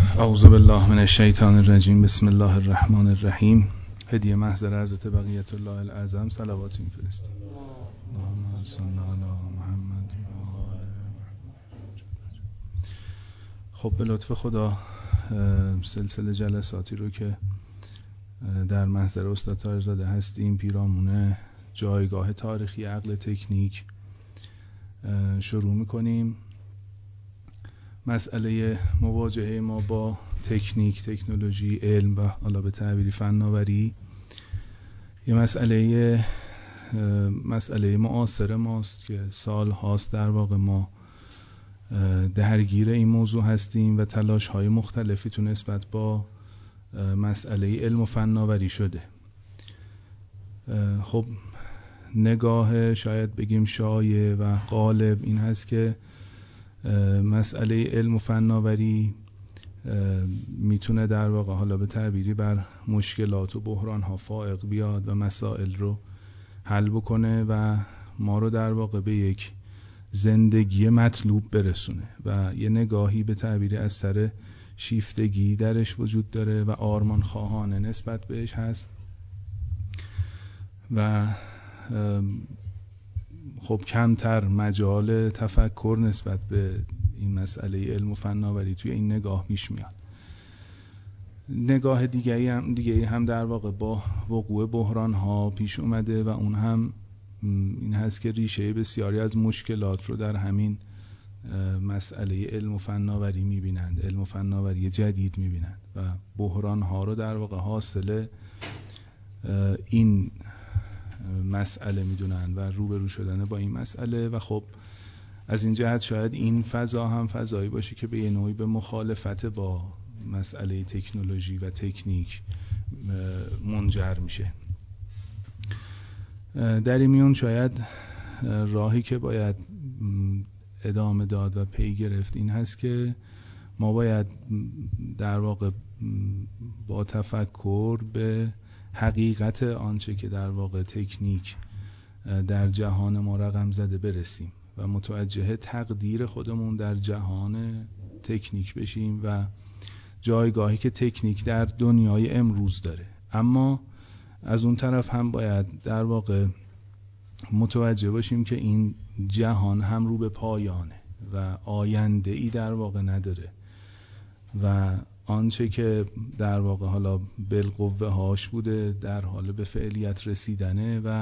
اعوذ بالله من الشیطان الرجیم. بسم الله الرحمن الرحیم. هدیه محضر حضرت بقیت الله الاعظم صلوات میفرستیم. اللهم صل علی محمد. خب به لطف خدا سلسله جلساتی رو که در محضر استاد طاهرزاده هستیم، پیرامون جایگاه تاریخی عقل تکنیک، شروع میکنیم. مسئله مواجهه ما با تکنیک، تکنولوژی، علم و حالا به تعبیری فناوری یه مسئله معاصر ماست که سال هاست در واقع ما درگیر این موضوع هستیم و تلاش های مختلفی تو نسبت با مسئله علم و فناوری شده. خب نگاه شاید بگیم شایع و غالب این هست که مسئله علم و فناوری میتونه در واقع حالا به تعبیری بر مشکلات و بحران ها فائق بیاد و مسائل رو حل بکنه و ما رو در واقع به یک زندگی مطلوب برسونه و یه نگاهی به تعبیری از سر شیفتگی درش وجود داره و آرمان خواهانه نسبت بهش هست و خب کمتر مجال تفکر نسبت به این مسئله علم و فناوری توی این نگاه پیش میاد. نگاه دیگه هم در واقع با وقوع بحران ها پیش اومده و اون هم این هست که ریشه بسیاری از مشکلات رو در همین مسئله علم و فناوری میبینند، علم و فناوری جدید میبینند و بحران ها رو در واقع حاصل این مسئله میدونن و روبرو شدن با این مسئله. و خب از این جهت شاید این فضا هم فضایی باشه که به یه نوعی به مخالفت با مسئله تکنولوژی و تکنیک منجر میشه. در این میون شاید راهی که باید ادامه داد و پی گرفت این هست که ما باید در واقع با تفکر به حقیقت آنچه که در واقع تکنیک در جهان ما رقم زده برسیم و متوجه تقدیر خودمون در جهان تکنیک بشیم و جایگاهی که تکنیک در دنیای امروز داره. اما از اون طرف هم باید در واقع متوجه باشیم که این جهان هم رو به پایانه و آینده ای در واقع نداره و آنچه که در واقع حالا بالقوه هاش بوده در حال به فعلیت رسیدنه و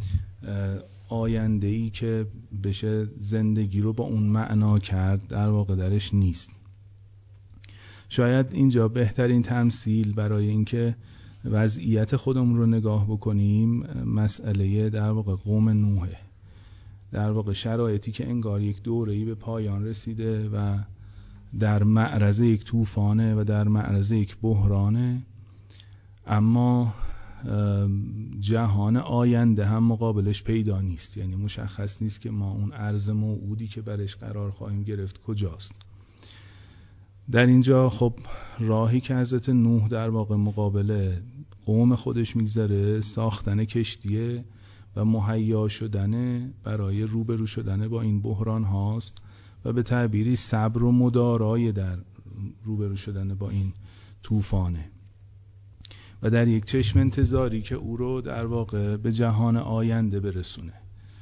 آینده ای که بشه زندگی رو با اون معنا کرد در واقع درش نیست. شاید اینجا بهترین تمثیل برای اینکه وضعیت خودمون رو نگاه بکنیم مسئله در واقع قوم نوحه. در واقع شرایطی که انگار یک دوره‌ای به پایان رسیده و در معرض یک طوفانه و در معرض یک بحرانه، اما جهان آینده هم مقابلش پیدا نیست. یعنی مشخص نیست که ما اون عرض موعودی که برش قرار خواهیم گرفت کجاست. در اینجا خب راهی که حضرت نوح در واقع مقابل قوم خودش میگذاره ساختن کشتیه و مهیا شدن برای روبرو شدن با این بحران هاست و به تعبیری صبر و مدارای در روبرو شدن با این طوفانه و در یک چشم انتظاری که او رو در واقع به جهان آینده برسونه.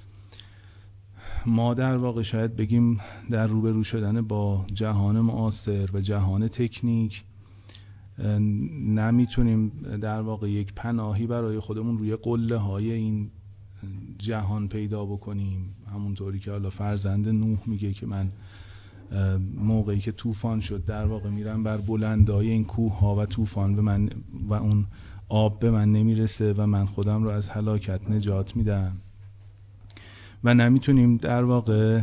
ما در واقع شاید بگیم در روبرو شدن با جهان معاصر و جهان تکنیک نمیتونیم در واقع یک پناهی برای خودمون روی قله های این جهان پیدا بکنیم. همونطوری که حالا فرزند نوح میگه که من موقعی که طوفان شد در واقع میرم بر بلندای این کوه ها و طوفان به من و اون آب به من نمیرسه و من خودم رو از هلاکت نجات میدم. و نمیتونیم در واقع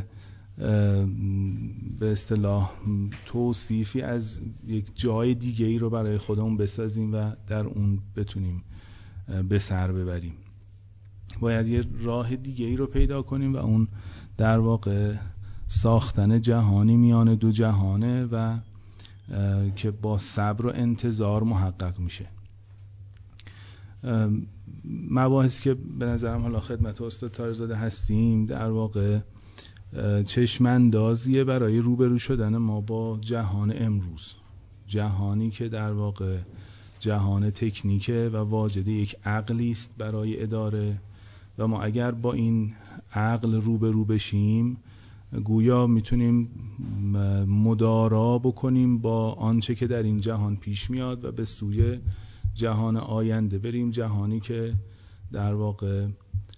به اصطلاح توصیفی از یک جای دیگه ای رو برای خودمون بسازیم و در اون بتونیم به سر ببریم. باید یه راه دیگه ای رو پیدا کنیم و اون در واقع ساختن جهانی میان دو جهانه و که با صبر و انتظار محقق میشه. مباحثی که به نظرم حالا خدمت استاد طاهرزاده هستیم در واقع چشم‌اندازیه برای روبرو شدن ما با جهان امروز جهانی که در واقع جهان تکنیکه و واجد یک عقلی است برای اداره و ما اگر با این عقل روبرو بشیم گویا میتونیم مدارا بکنیم با آنچه که در این جهان پیش میاد و به سوی جهان آینده بریم، جهانی که در واقع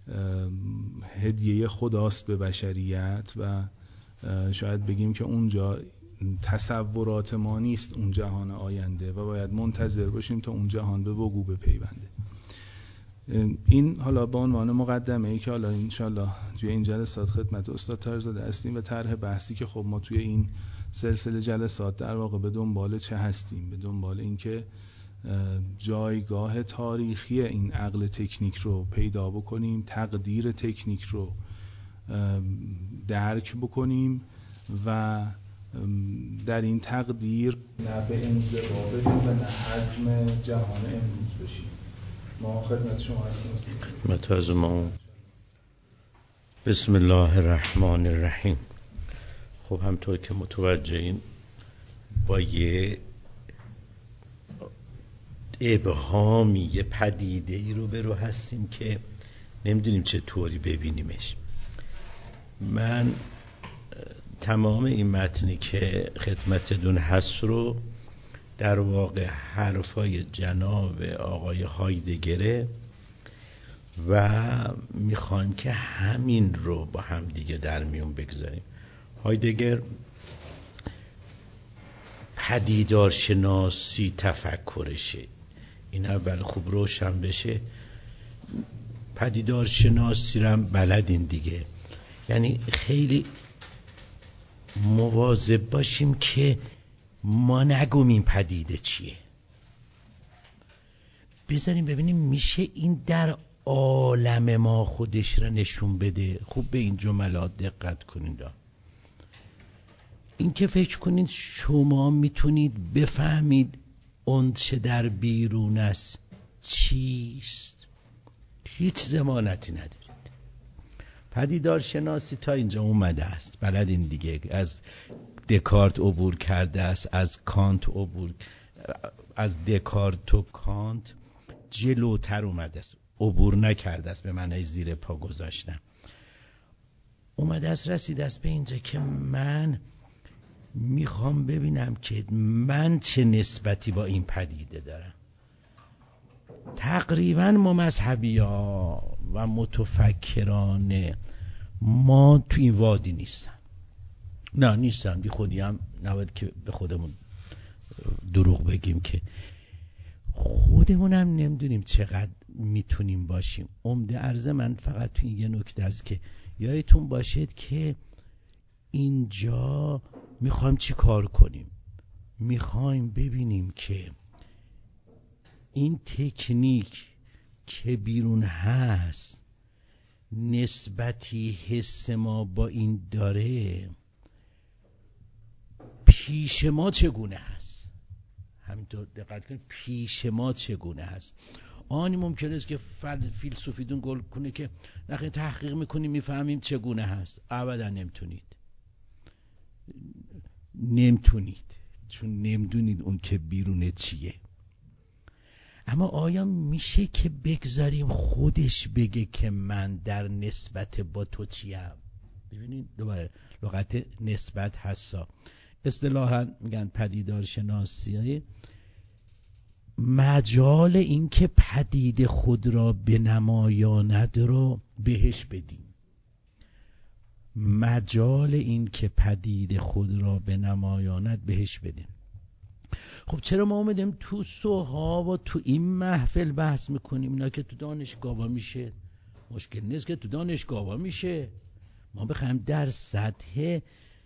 هدیه خداست به بشریت و شاید بگیم که اونجا تصورات ما نیست اون جهان آینده و باید منتظر باشیم تا اون جهان به وقوع بپیونده. این حالا به عنوان مقدمه ای که حالا انشالله توی این جلسات خدمت استاد طاهرزاده هستیم و طرح بحثی که خب ما توی این سلسله جلسات در واقع به دنبال چه هستیم، به دنبال این که جایگاه تاریخی این عقل تکنیک رو پیدا بکنیم، تقدیر تکنیک رو درک بکنیم و در این تقدیر نه به انزوا بدیم و نه حزم جهان امروز بشیم. ما خدمت شما هستیم. بسم الله الرحمن الرحیم. خب همطور که متوجهین با یه ابهامی، یه پدیده ای رو هستیم که نمیدونیم چطوری ببینیمش. من تمام این متنی که خدمتتون هست رو در واقع حرفای جناب آقای هایدگره و میخوایم که همین رو با هم دیگه در میون بگذاریم. هایدگر پدیدارشناسی تفکرشه، این اول خوب روشن بشه. پدیدارشناسی رو هم بلدین دیگه، یعنی خیلی مواظب باشیم که ما نگم این پدیده چیه، بذاریم ببینیم میشه این در عالم ما خودش را نشون بده. خوب به این جملات دقت کنین. این که فکر کنین شما میتونید بفهمید اون چه در بیرون است چیست، هیچ ضمانتی ندارید. پدیدارشناسی تا اینجا اومده است، بلدین دیگه، از دکارت عبور کرده است، از کانت عبور، از دکارت و کانت جلوتر اومده است، عبور نکرده است به معنای زیر پا گذاشتن. اومده است رسیده است به اینجا که من میخوام ببینم که من چه نسبتی با این پدیده دارم. تقریبا ما مذهبی‌ها و متفکران ما تو این وادی نیستن. نه نیستن، بی خودی هم نباید که به خودمون دروغ بگیم که خودمون هم نمیدونیم چقدر میتونیم باشیم. عمده عرض من فقط تو این یه نکته است که یادتون باشید که اینجا میخوایم چی کار کنیم. میخوایم ببینیم که این تکنیک که بیرون هست نسبتی حس ما با این داره، پیش ما چگونه هست. همینطور دقت کنید، پیش ما چگونه هست. آنی ممکن است که فیلسوفیدون گل کنه که نخیر تحقیق میکنیم میفهمیم چگونه هست. ابدا نمیتونید، چون نمیدونید اون که بیرونه چیه. اما آیا میشه که بگذاریم خودش بگه که من در نسبت با تو چیم؟ ببینید دوباره لغت نسبت هستا. اصطلاحاً میگن پدیدارشناسی مجال این که پدید خود را بنمایاند رو بهش بدیم. مجال این که پدید خود را بنمایاند بهش بدیم. خب چرا ما اومدیم تو سوها و تو این محفل بحث میکنیم؟ اینا که تو دانشگاه میشه، مشکل نیست که تو دانشگاه میشه. ما بخوایم در سطح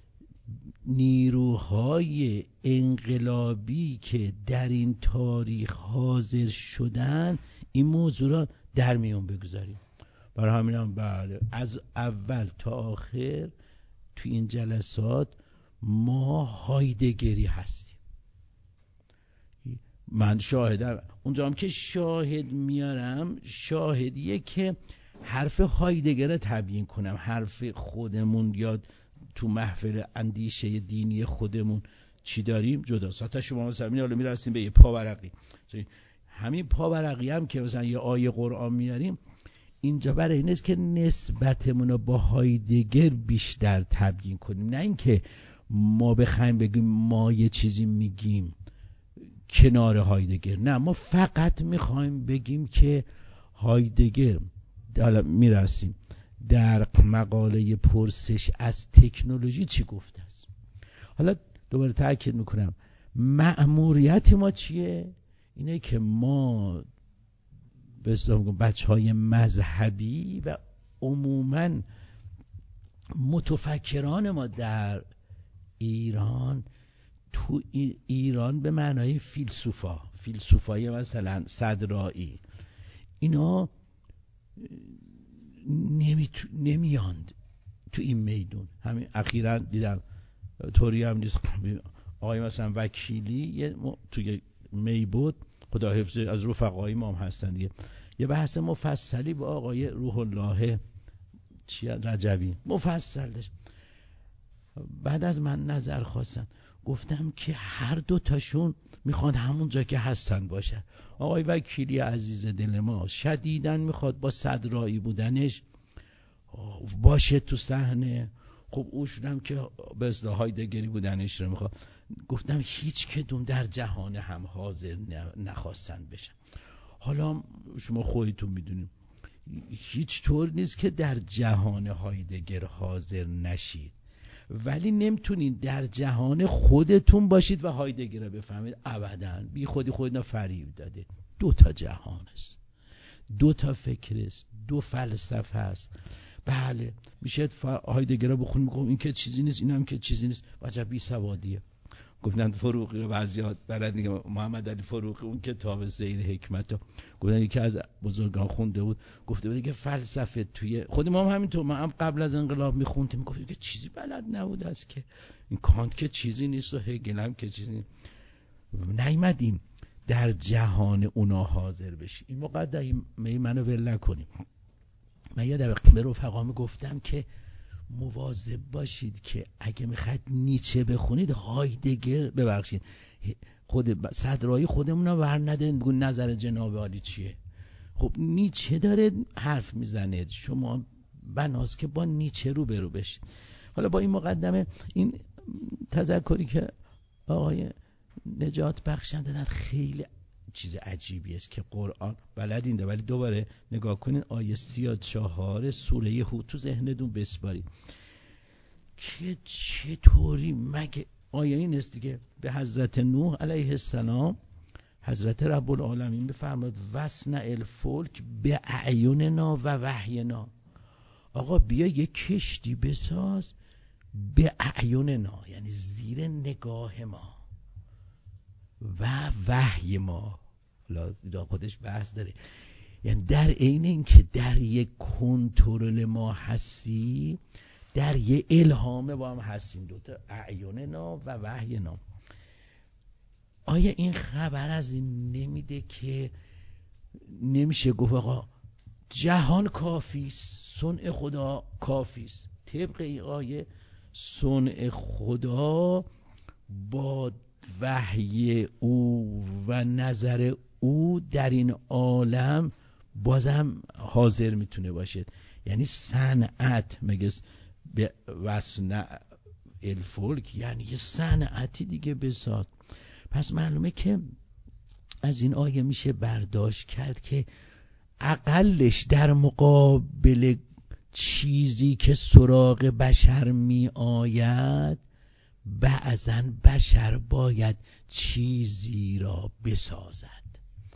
نیروهای انقلابی که در این تاریخ حاضر شدن این موضوع را در میون بگذاریم. برای همین هم بله از اول تا آخر تو این جلسات ما هایدگری هستیم. من شاهدم، اونجا هم که شاهد میارم شاهدیه که حرف هایدگر رو تبیین کنم، حرف خودمون یا تو محفل اندیشه دینی خودمون چی داریم جداست. تا شما مثلا حالا میرسیم به یه پاورقی، همین پاورقی هم که مثلا یه آیه قرآن میاریم اینجا برای این است که نسبتمون رو با هایدگر بیشتر تبیین کنیم، نه اینکه ما بخوایم بگیم ما یه چیزی میگیم کنار هایدگر. نه، ما فقط میخوایم بگیم که هایدگر، حالا میرسیم در مقاله پرسش از تکنولوژی چی گفته است. حالا دوباره تاکید میکنم مأموریت ما چیه؟ اینه که ما به اصطلاح میگم بچهای مذهبی و عموما متفکران ما در ایران، تو ایران به معنای فیلسوفای مثلا صدرائی، اینا نمیاند تو این میدون. همین اخیراً دیدم طوری هم نیست، آقای مثلا وکیلی توی می بود، خدا حفظ از رفقای ما هم هستن دیگه، یه بحث مفصلی با آقای روح الله رجوی مفصل داشت. بعد از من نظر خواستن، گفتم که هر دو تاشون میخواد همون جا که هستن باشن. آقای وکیلی عزیز دل ما شدیداً میخواد با صدرائی بودنش باشه تو صحنه، خب اوشونم که به اصطلاح هایدگری بودنش رو میخواد. گفتم هیچ کدوم در جهان هم حاضر نخواستن بشن. حالا شما خودتون میدونیم هیچ طور نیست که در جهان هایدگر حاضر نشید، ولی نمیتونین در جهان خودتون باشید و هایدگر رو بفهمید. ابداً بی خودی خودنا فریب داده. دو تا جهان است، دو تا فکر است، دو فلسفه است. بله میشه هایدگر رو بخونیم میگم این که چیزی نیست، اینم که چیزی نیست، وجب بی سوادیه. گفتن فروغی رو بعضیات بلد دیگه، محمد علی فروغی اون کتاب سیر حکمت رو گفتن یکی از بزرگان خونده بود، گفته بود که فلسفه توی خود ما هم همینطور، ما هم قبل از انقلاب میخوندیم میگفتیم که چیزی بلد نبود است، که این کانت که چیزی نیست و هگل هم که چیزی نیست. نیومدیم در جهان اونا حاضر بشیم. این مقدمه منو ول نکنیم. من یادم به رفقام گفتم که مواظب باشید که اگه میخواید نیچه بخونید هایدگر، ببخشید خود صدرائی خودمون رو ور ندین بگون نظر جناب عالی چیه. خب نیچه داره حرف میزنه، شما بناست که با نیچه رو برو بشید. حالا با این مقدمه، این تذکری که آقای نجات بخشن دادن خیلی چیز عجیبی است که قرآن بلدین ده، ولی دوباره نگاه کنین آیه 34 سوره هود تو ذهنتون بسپارید که چطوری مگه آیه این است دیگه. به حضرت نوح علیه السلام حضرت رب العالمین بفرماد وصنع الفلک به اعیننا و وحینا. آقا بیا یک کشتی بساز به اعیننا، یعنی زیر نگاه ما، و وحی ما. حالا خودش بحث داره، یعنی در عین این که در یک کنترل ما هستی، در یک الهام با هم هستیم. دوتا اعیننا و وحینا. آیا این خبر از این نمیده که نمیشه گفت آقا جهان کافیست، صنع خدا کافیست؟ طبق این آیه صنع خدا با وحی او و نظر او در این عالم بازم حاضر میتونه باشه. یعنی صنعت مگه به وصنع الفلک یعنی یه صنعتی دیگه بساز. پس معلومه که از این آیه میشه برداشت کرد که اقلش در مقابل چیزی که سراغ بشر می آید، بعضاً بشر باید چیزی را بسازد.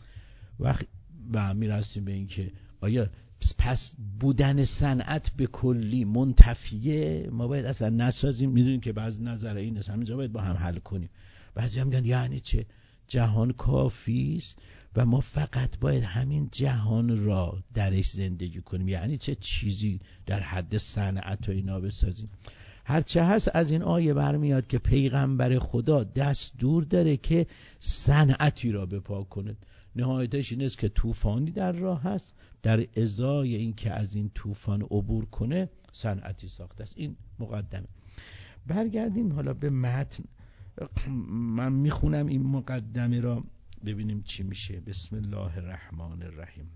و میرسیم به این که آیا پس بودن صنعت به کلی منتفیه؟ ما باید اصلا نسازیم؟ میدونیم که بعض نظر این است، همینجا باید با هم حل کنیم. بعضی هم میگن یعنی چه جهان کافیست و ما فقط باید همین جهان را درش زندگی کنیم، یعنی چه چیزی در حد صنعت و اینا بسازیم. هرچه هست از این آیه برمیاد که پیغمبر خدا دستور داره که صنعتی را بپا کنه. نهایتش این است که طوفانی در راه هست، در ازای این که از این طوفان عبور کنه صنعتی ساخته است. این مقدمه. برگردیم حالا به متن. من میخونم این مقدمه را ببینیم چی میشه. بسم الله الرحمن الرحیم.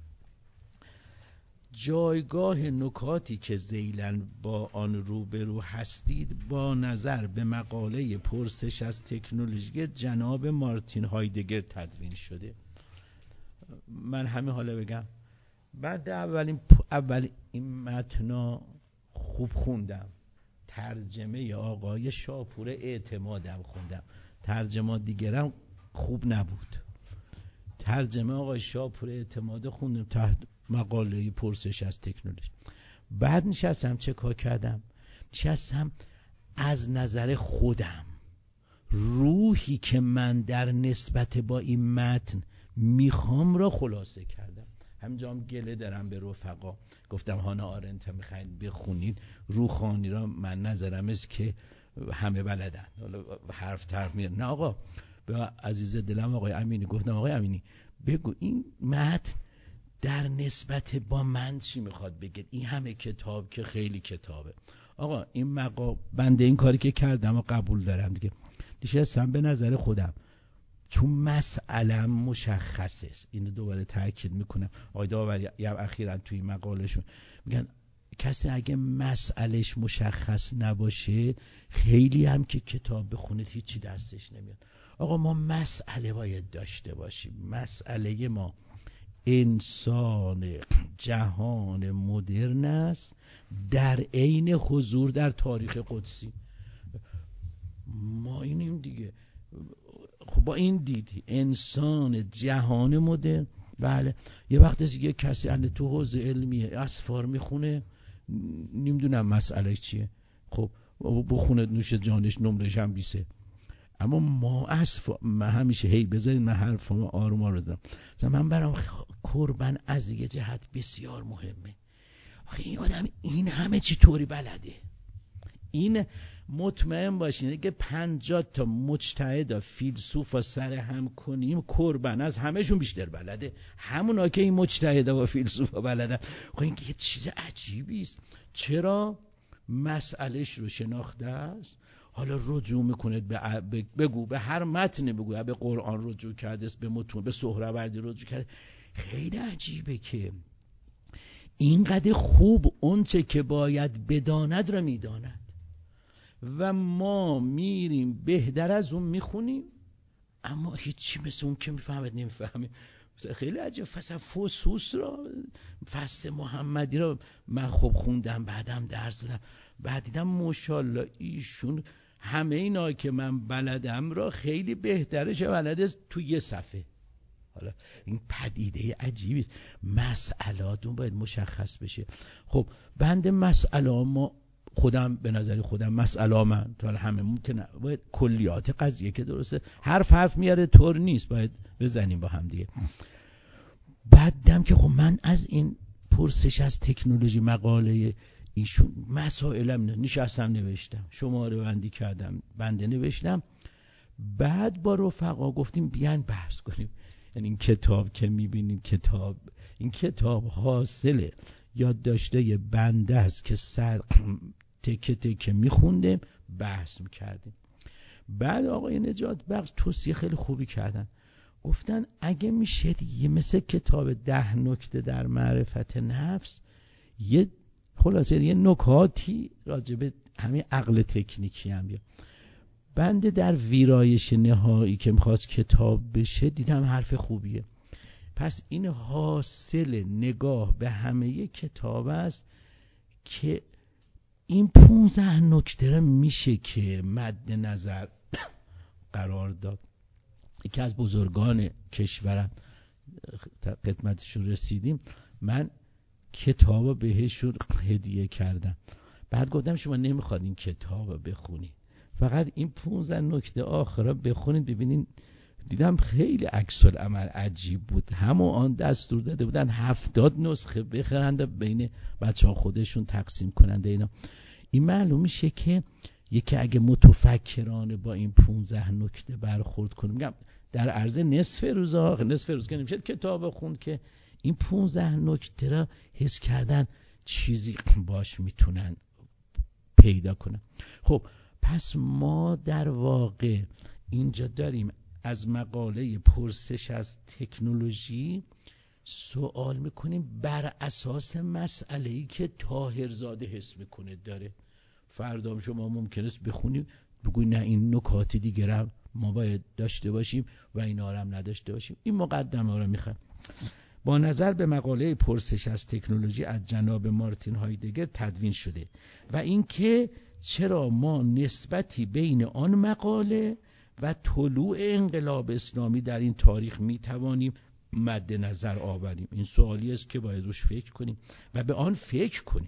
جایگاه نکاتی که ذیلاً با آن روبرو هستید با نظر به مقاله پرسش از تکنولوژی جناب مارتین هایدگر تدوین شده. من همه حالا بگم. بعد اول این متن خوب خوندم، ترجمه آقای شاپور اعتمادم خوندم، ترجمه دیگرم خوب نبود. ترجمه آقای شاپور اعتماد خوندم تحت مقاله پرسش از تکنولوژی. بعد نشستم چه کار کردم؟ نشستم از نظر خودم روحی که من در نسبت با این متن میخوام را خلاصه کردم. همینجا هم گله دارم به رفقا، گفتم هانا آرنت میخواین بخونید، روحانی را من نظرم است که همه بلدن، حرف میرن. نه آقا، به عزیز دلم آقای امینی گفتم آقای امینی بگو این متن در نسبت با من چی میخواد بگه؟ این همه کتاب که خیلی کتابه آقا. این بنده این کاری که کردم و قبول دارم دیگه. نشستم به نظر خودم چون مسئله مشخصه. اینو دوباره تاکید میکنم. آقای داوری اخیراً توی مقالهشون میگن کسی اگه مسئلهش مشخص نباشه خیلی هم که کتاب بخونید هیچی دستش نمیاد. آقا ما مسئله باید داشته باشیم. مسئله ما انسان جهان مدرن است در عین حضور در تاریخ قدسی. ما اینیم دیگه. خب با این دیدی انسان جهان مدرن. بله یه وقت دیگه کسی اند تو حوزه علمی اسفار میخونه، نمیدونم مسئله چیه، خب بخونه نوش جانش نمرش هم بیسه. اما ما من همیشه هی بذارید من حرفم آروم آروم من برام قربان از یه جهت بسیار مهمه. آخه این آدم این همه چی طوری بلده. این مطمئن باشین اگه 50 تا مجتهد و فیلسوف سر هم کنیم قربان از همهشون بیشتر بلده. همونا که این مجتهد و فیلسوف بلده. خب این یه چیز عجیبی است. چرا؟ مسئلهش رو شناخته است. حالا رجوع میکنه بگو به هر متن بگو، به قرآن رجوع کرده است، به متون، به سهروردی رجوع کرده. خیلی عجیبه که اینقدر خوب اونچه که باید بداند را میداند و ما میریم بهتر از اون میخونیم اما هیچی مثل اون که میفهمد نمیفهمیم. خیلی عجیب. فصوص را فصل محمدی را من خوب خوندم، بعدم درس دادم، بعد دیدم ماشاءالله ایشون همه اینا که من بلدم را خیلی بهترش بلده تو یه صفحه. حالا این پدیده عجیبی است. مسئلاتون باید مشخص بشه. خب بند مسئله ما خودم به نظر خودم مسئله من تو همه ممکنه باید کلیات قضیه که درسته حرف میاره طور نیست، باید بزنیم با هم دیگه. بعدم که خب من از این پرسش از تکنولوژی مقاله ایشون مسائلم نشستم نوشتم، شماره بندی کردم، بنده نوشتم. بعد با رفقا گفتیم بیان بحث کنیم. یعنی این کتاب که میبینید این کتاب حاصل یادداشته بنده است که سر تکه تکه میخوندیم بحث میکردیم. بعد آقای نجات بخش توصیه خیلی خوبی کردن، گفتن اگه میشه یه مثل کتاب 10 نکته در معرفت نفس یه خلاصه یه نکاتی راجبه همین عقل تکنیکی هم بیاد. بنده در ویرایش نهایی که میخواست کتاب بشه دیدم حرف خوبیه. پس این حاصل نگاه به همه کتاب است که این 15 نکته را میشه که مد نظر قرار داد. یکی از بزرگان کشورم خدمتشون رسیدیم، من کتاب بهشون هدیه کردم. بعد گفتم شما نمیخواد این کتاب بخونید، فقط این 15 نکته آخر بخونید ببینید. دیدم خیلی عکس العمل عجیب بود. همون دستور داده بودن 70 نسخه بخرند بین بچه‌ها خودشون تقسیم کنند. این معلوم میشه که یکی اگه متفکرانه با این 15 نکته برخورد کنه، میگم در عرض نصف روز که نمیشه کتاب خوند، که این 15 نکته را حس کردن چیزی باش میتونن پیدا کنن. خب پس ما در واقع اینجا داریم از مقاله پرسش از تکنولوژی سوال میکنیم بر اساس مسئله‌ای که طاهرزاده حس میکنه داره. فردا شما ممکنه بخونیم بگوی نه این نکات دیگه هم ما باید داشته باشیم و اینا هم نداشته باشیم. این مقدمه رو میخوام. با نظر به مقاله پرسش از تکنولوژی از جناب مارتین هایدگر تدوین شده و اینکه چرا ما نسبتی بین آن مقاله و طلوع انقلاب اسلامی در این تاریخ میتوانیم مد نظر آوریم. این سوالی است که باید روش فکر کنیم و به آن فکر کنیم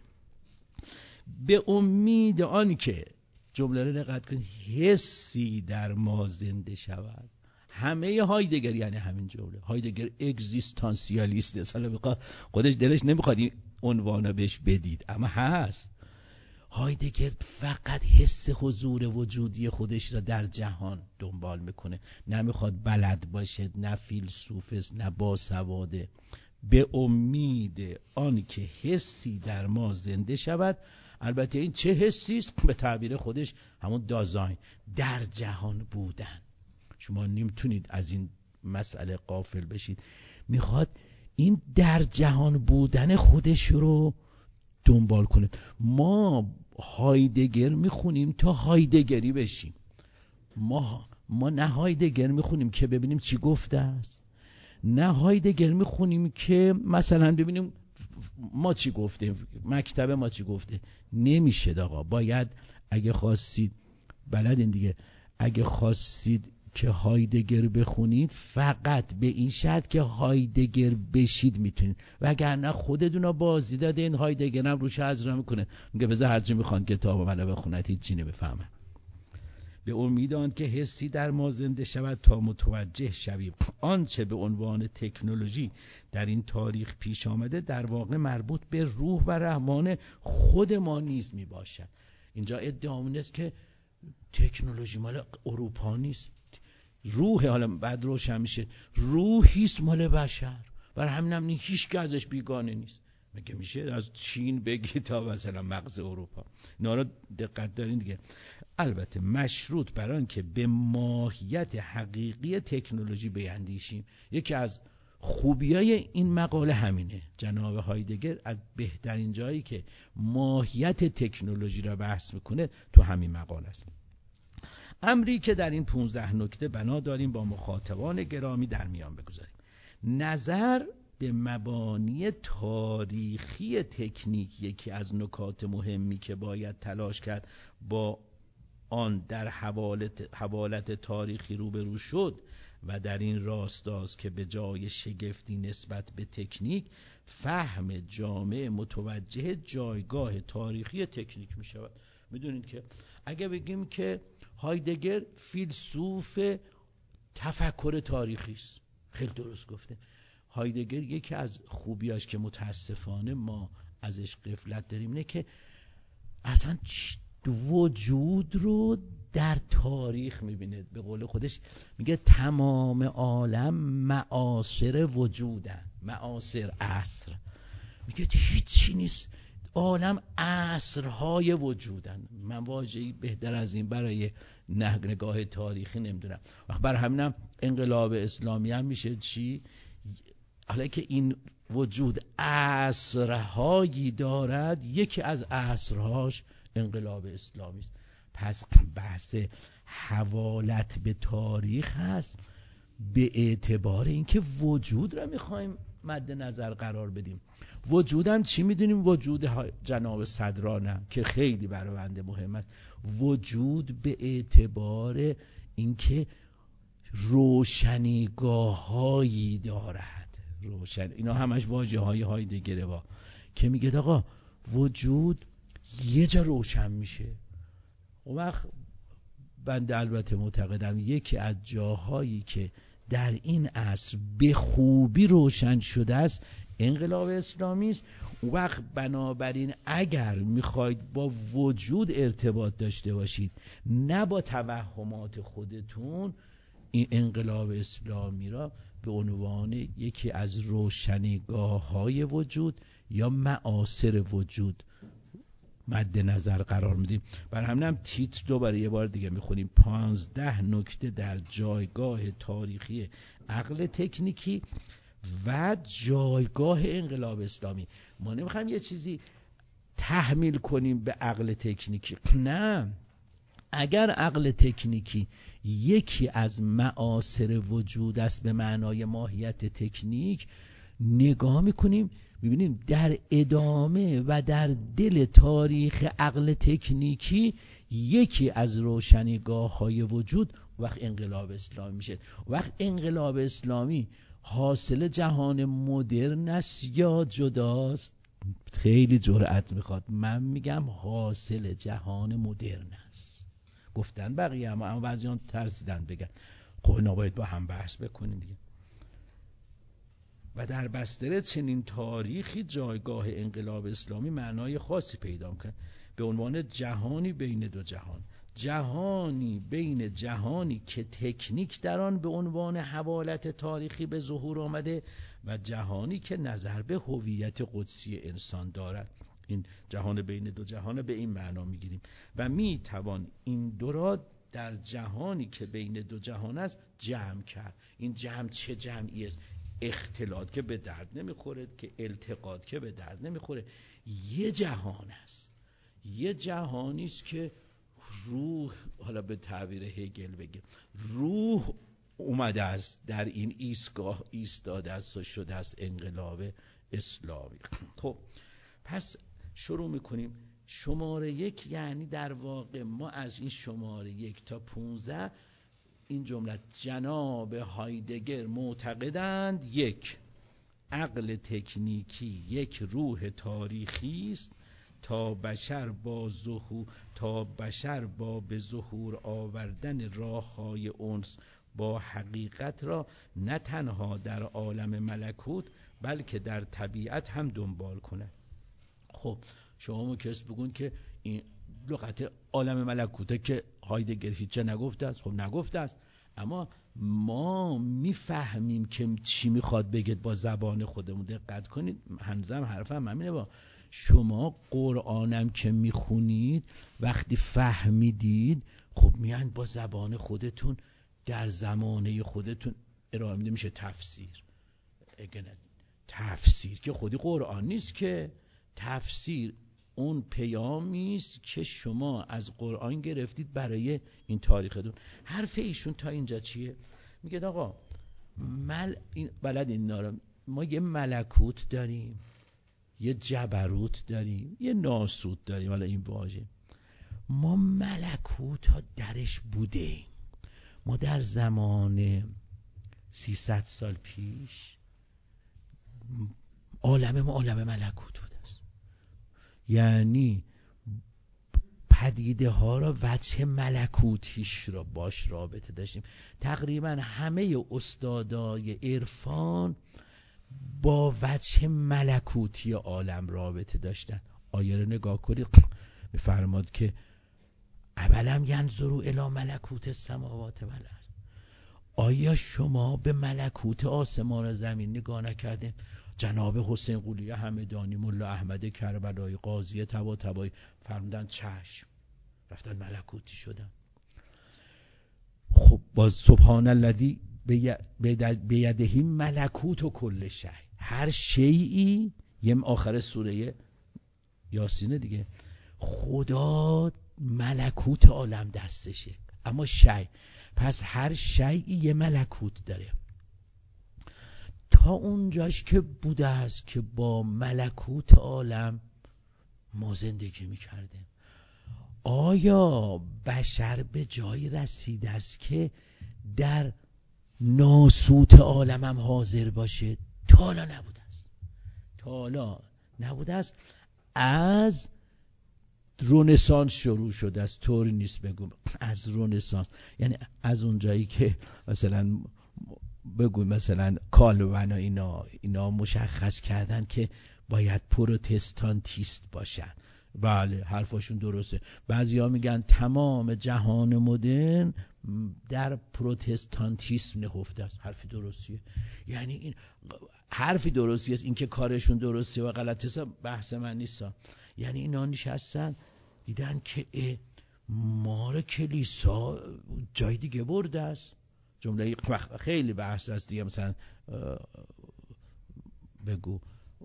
به امید آن که جمله رو دقت کنید حسی در ما زنده شود. همه هایدگر یعنی همین جمله. هایدگر اگزیستانسیالیست است. حالا خودش دلش نمیخواد این عنوانو بهش بدید اما هست. هایدگر فقط حس حضور وجودی خودش را در جهان دنبال میکنه، نمیخواد بلد باشه، نه فیلسوف است نه باسواده. به امید آن که حسی در ما زنده شود. البته این چه حسی است؟ به تعبیر خودش همون دازاین، در جهان بودن. شما نمیتونید از این مسئله غافل بشید. میخواد این در جهان بودن خودش رو دنبال کنه. ما هایدگر میخونیم تا هایدگری بشیم. ما نه هایدگر میخونیم که ببینیم چی گفته است، نه هایدگر میخونیم که مثلا ببینیم ما چی گفته، مکتب ما چی گفته. نمیشه آقا. باید اگه خواستید بلدین دیگه، اگه خواستید که هایدگر بخونید فقط به این شرط که هایدگر بشید میتونید، وگرنه خودتون بازی داده این هایدگر هم روش حضر میکنه، میگه بذار هرچی میخوان کتاب منو بخونید هیچ نمیفهمن. به امید آن که حسی در ما زنده شود تا متوجه شویم آنچه به عنوان تکنولوژی در این تاریخ پیش آمده در واقع مربوط به روح و رحمان خود ما نیز می باشد. اینجا ادعا است که تکنولوژی مال اروپا نیست، روح، حالا بعد روشن میشه، روحیست مال بشر، برای همینم هیچ که ازش بیگانه نیست. مگه میشه از چین بگی تا مثلا مغز اروپا؟ اینا رو دقت دارین دیگه. البته مشروط بر آن که به ماهیت حقیقی تکنولوژی بیندیشیم. یکی از خوبیای این مقاله همینه. جناب هایدگر از بهترین جایی که ماهیت تکنولوژی را بحث میکنه تو همین مقاله است. امری که در این 15 نکته بنا داریم با مخاطبان گرامی در میان بگذاریم. نظر به مبانی تاریخی تکنیک یکی از نکات مهمی که باید تلاش کرد با آن در حوالت تاریخی روبرو شد و در این راستاست که به جای شگفتی نسبت به تکنیک فهم جامع متوجه جایگاه تاریخی تکنیک می شود. میدونید که اگه بگیم که هایدگر فیلسوف تفکر تاریخی است، خیلی درست گفته. هایدگر یکی از خوبیاش که متاسفانه ما ازش غفلت داریم اینه که اصلا وجود رو در تاریخ میبینه. به قول خودش میگه تمام عالم معاصر وجودن، معاصر عصر، میگه هیچی نیست، عالم عصرهای وجودن. من واژه‌ای بهتر از این برای نگاه تاریخی نمیدونم. وقت بر همینم انقلاب اسلامی هم میشه چی؟ حالا که این وجود عصرهایی دارد، یکی از عصرهاش انقلاب اسلامی است. پس بحث حوالت به تاریخ هست به اعتبار اینکه وجود را میخوایم مد نظر قرار بدیم. وجودم چی میدونیم؟ وجود جناب صدرانه که خیلی برای بنده مهم است. وجود به اعتبار اینکه روشنیگاه‌هایی دارد. اینا همش واژه‌های هایدگره با که میگه آقا وجود یه جا روشن میشه. اون وقت بنده البته معتقدم یکی از جاهایی که در این عصر به خوبی روشن شده است انقلاب اسلامی است. اون وقت بنابراین اگر میخواید با وجود ارتباط داشته باشید نه با توهمات خودتون، این انقلاب اسلامی را به عنوان یکی از روشنیگاه‌های وجود یا معاصر وجود مد نظر قرار میدیم. برای همینم تیتر دوباره یه بار دیگه میخونیم: 15 نکته در جایگاه تاریخی عقل تکنیکی و جایگاه انقلاب اسلامی. ما نمیخوایم یه چیزی تحمیل کنیم به عقل تکنیکی، نه. اگر عقل تکنیکی یکی از معاصر وجود است به معنای ماهیت تکنیک، نگاه میکنیم میبینیم در ادامه و در دل تاریخ عقل تکنیکی یکی از روشنیگاه‌های وجود وقت انقلاب اسلامی میشه. وقت انقلاب اسلامی حاصل جهان مدرن است یا جداست؟ خیلی جرأت میخواد، من میگم حاصل جهان مدرن است. گفتن بقیه، اما بعضیان ترسیدن بگن. خب نباید با هم بحث بکنیم دیگه. و در بستر چنین تاریخی جایگاه انقلاب اسلامی معنای خاصی پیدا می‌کند به عنوان جهانی بین دو جهان. جهانی بین جهانی که تکنیک در آن به عنوان حوالت تاریخی به ظهور آمده و جهانی که نظر به هویت قدسی انسان دارد. این جهان بین دو جهان به این معنا میگیریم و میتوان این دو را در جهانی که بین دو جهان است جمع کرد. این جمع چه جمعی است؟ اختلاط که به درد نمیخوره، که التقاط که به درد نمیخوره. یه جهان است، یه جهانی است که روح، حالا به تعبیر هگل بگه، روح اومده است در این ایستگاه ایستاده است و شده است انقلاب اسلامی. خب پس شروع میکنیم. شماره 1 یعنی در واقع ما از این شماره 1 تا 15 این جمله: جناب هایدگر معتقدند 1. عقل تکنیکی یک روح تاریخی است تا بشر با به ظهور آوردن راه‌های انس با حقیقت را نه تنها در عالم ملکوت بلکه در طبیعت هم دنبال کند. خب شما کس بگون که این لغت عالم ملکوته که هایدگر هیچ نگفته است. خب نگفته است، اما ما میفهمیم که چی میخواد بگید با زبان خودمون. دقت کنید، هنوزم حرفم همینه. با شما قرآنم که میخونید وقتی فهمیدید، خب میان با زبان خودتون در زمانه خودتون ارائه میده، میشه تفسیر. تفسیر که خودی قرآن نیست، که تفسیر اون پیامی است که شما از قرآن گرفتید برای این تاریختون. حرف ایشون تا اینجا چیه؟ میگه آقا بلد این ما یه ملکوت داریم، یه جبروت داریم، یه ناسوت داریم. حالا این واژه ما ملکوت ها درش بوده. ما در زمان 300 سال پیش عالم ملکوت بود است. یعنی پدیده ها را وجه ملکوتیش را باش رابطه داشتیم. تقریبا همه استادای عرفان با وجه ملکوتی عالم رابطه داشتن. آیه رو نگاه کنید، می‌فرماد که اولم ینظروا الی ملکوت السماوات و الارض. آیا شما به ملکوت آسمان و زمین نگاه نکردین؟ جناب حسین قلی همدانی، ملا احمد کربلایی، قاضی طباطبایی فرمودن چشم، رفتن ملکوتی شدن. خب باز سبحان الذی بیده ملکوت و کل شیء، هر شیئی، یه آخر سوره یاسین دیگه، خدا ملکوت عالم دستشه، اما شیء، پس هر شیئی یه ملکوت داره. تا اونجاش که بوده است که با ملکوت عالم ما زندگی میکردیم. آیا بشر به جایی رسیده است که در ناسوت عالم هم حاضر باشه؟ تا حالا نبوده است. تا حالا نبوده است. از رنسانس شروع شده است. طوری نیست بگم از رنسانس، یعنی از اونجایی که مثلا بگویم مثلا کالوین و اینا مشخص کردن که باید پروتستانتیست باشن. بله حرفاشون درسته. بعضیا میگن تمام جهان مدرن در پروتستانتیسم نهفته است. حرفی درستیه. یعنی این حرفی درستی است، این که کارشون درسته و غلطه است بحث من نیست. یعنی اینا نشستن دیدن که ما رو کلیسا جای دیگه برده است. جمله خیلی بحث است دیگه، مثلا بگو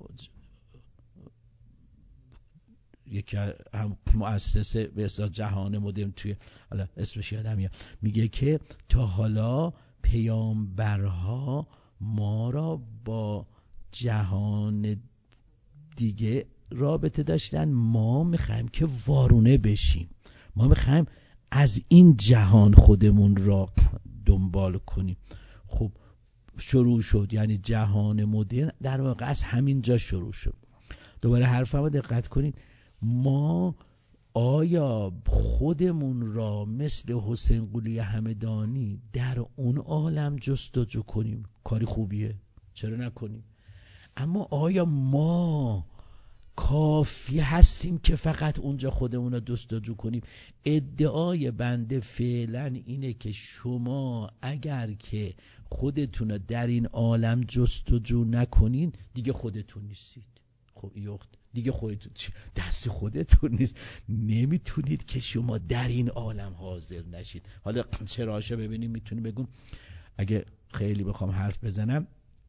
یکی هم مؤسسه به اصطلاح جهان مدرن توی حالا اسمش یادم میاد، میگه که تا حالا پیامبرها ما را با جهان دیگه رابطه داشتن، ما میخوایم که وارونه بشیم، ما میخوایم از این جهان خودمون را دنبال کنیم. خب شروع شد، یعنی جهان مدرن در واقع از همین جا شروع شد. دوباره حرفمو دقت کنید، ما آیا خودمون را مثل حسین قلی همدانی در اون عالم جستجو کنیم؟ کاری خوبیه، چرا نکنیم؟ اما آیا ما کافی هستیم که فقط اونجا خودمون رو جستجو کنیم؟ ادعای بنده فعلا اینه که شما اگر که خودتون رو در این عالم جستجو نکنین دیگه خودتون نیستید. خب دیگه خودتون دست خودتون نیست، نمیتونید که شما در این عالم حاضر نشید. حالا چراشو ببینیم، میتونیم بگم اگه خیلی بخوام حرف بزنم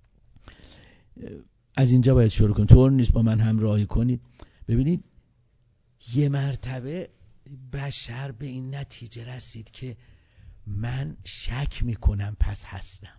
از اینجا باید شروع کنید، طور نیست با من همراهی کنید. ببینید یه مرتبه بشر به این نتیجه رسید که من شک میکنم پس هستم.